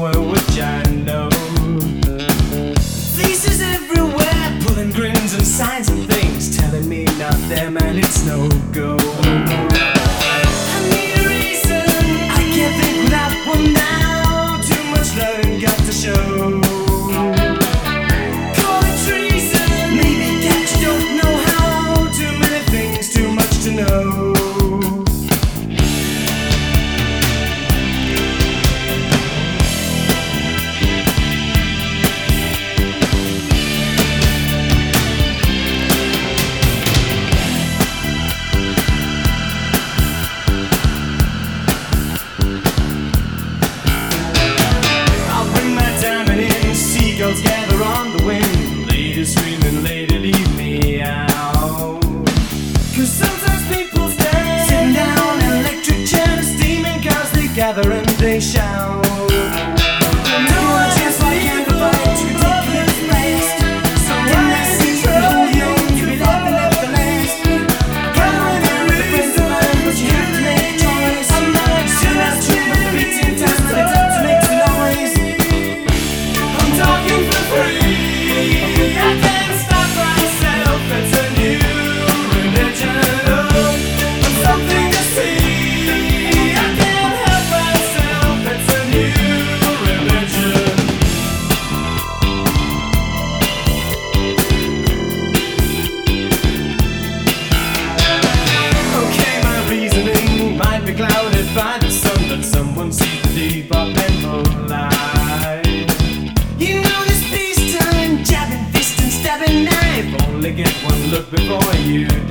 somewhere which I know. Faces everywhere, pulling grins and signs and things, telling me not them and it's no go. I need a reason, I can't think without one now. Too much loving got to show. Call it treason, maybe that you don't know how. Too many things, too much to know. Seagulls gather on the wind, ladies screaming, lady leave me out. Cause sometimes people stay sitting down in electric chairs, steaming cars, they gather and they shout. Clouded by the sun, but someone sees the deep up and light. You know this peacetime, jabbing fist and stabbing knife, only get one look before you